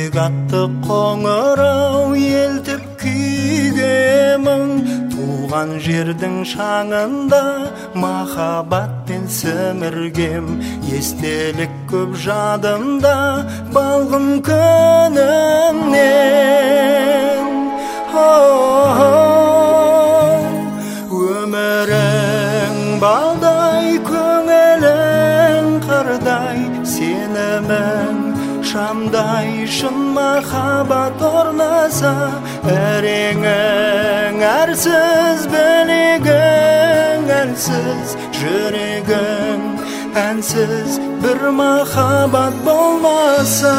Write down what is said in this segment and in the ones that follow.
жүрек атты қоңырау елтіп күйгемін, туған жердің шаңында махаббатпен сіміргем, естелік көп жадымда балғын күнімнен. Өмірің балдай, көңілің қардай, сенімің шамдай, шын махаббат орнаса, әреңің әрсіз, білегің әлсіз, жүрегің әнсіз, бір махаббат болмаса.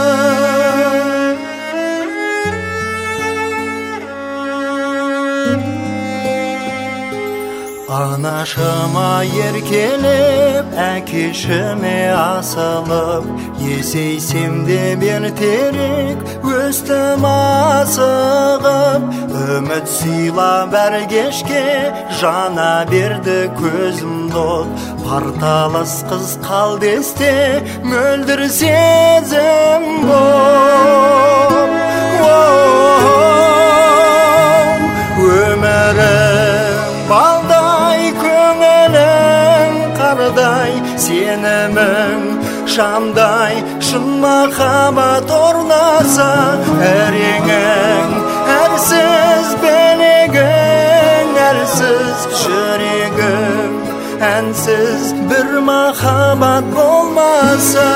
Анашыма еркелеп, әкешіме асылып, есейсем де ертерек өстім асығып. Үміт сыйлап әр кешке жана берді көзім дот, парталас қыз қалды есте мөлдір сезім боп. Өмірім балдай, көңілің қардай, сенімің шамдай, шын махаббат орнаса, әреңің әрсіз, білегің әлсіз, жүрегің әнсіз, бір махаббат болмаса.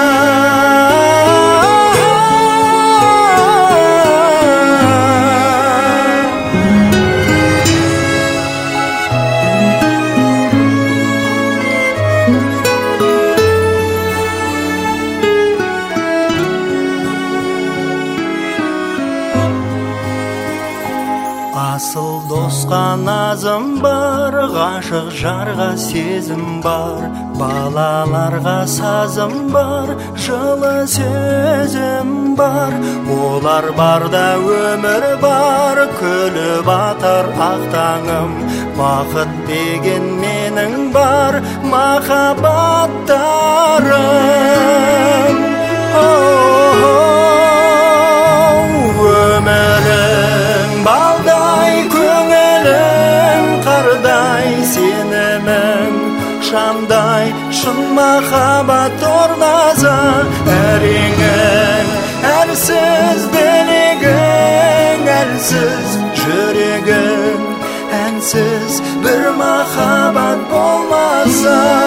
Асыл досқа назым бар, ғашық жарға сезім бар, балаларға сазым бар, жылы сөзім бар. Олар барда өмір бар, күліп атар ақ таңым, бақыт деген менің бар, махаббаттарым. Өмірің балдай, көңілің қардай, сенімің шамдай, шын махаббат орнаса, әреңің әрсіз, білегің әлсіз, жүрегің әнсіз, бір махаббат болмаса.